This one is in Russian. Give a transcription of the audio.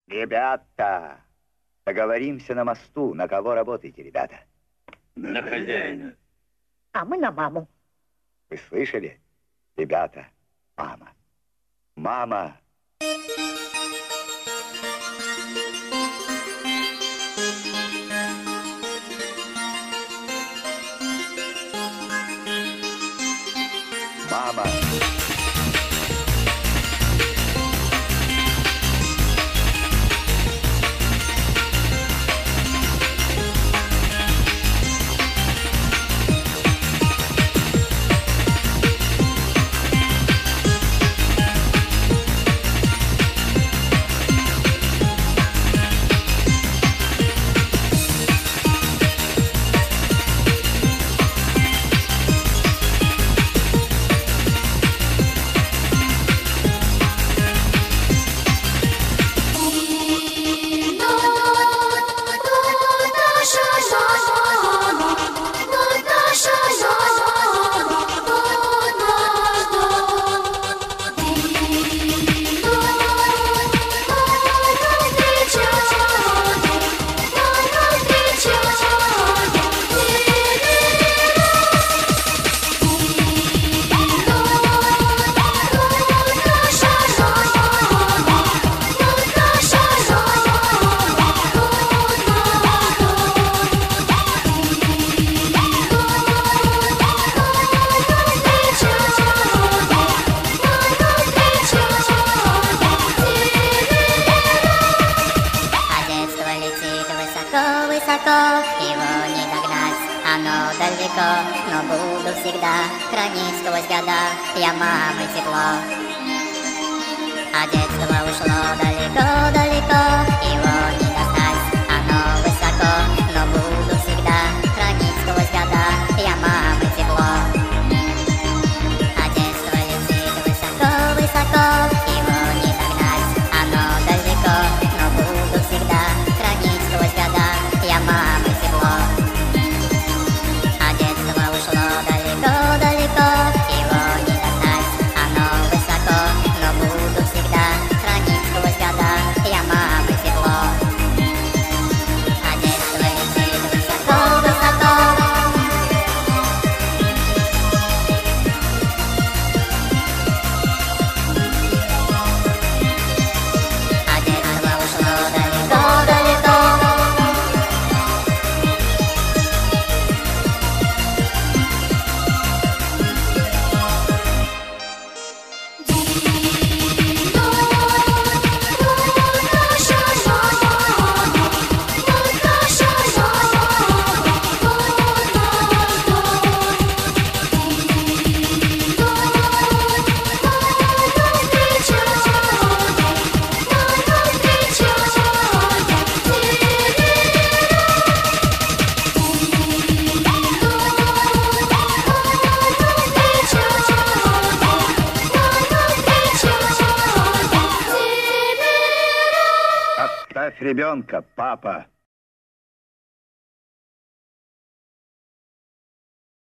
Ребята, договоримся на мосту. На кого работаете, ребята? На хозяина. А мы на маму. Вы слышали? Ребята, мама. Мама. Мама. Высоко, его не догнать, оно далеко, но буду всегда хранить сквозь года я мамы тепло. А детство ушло далеко-далеко, его не достать, оно высоко, но буду всегда хранить сквозь года я мамы тепло. А детство летит высоко-высоко, его не догнать, оно далеко, но буду всегда хранить сквозь года я мамы тепло. А детство ушло далеко-далеко, его не достать, оно высоко, но буду всегда хранить сквозь года я мамы тепло. А детство летит высоко-высоко. А детство ушло далеко-далеко. Оставь ребенка, папа.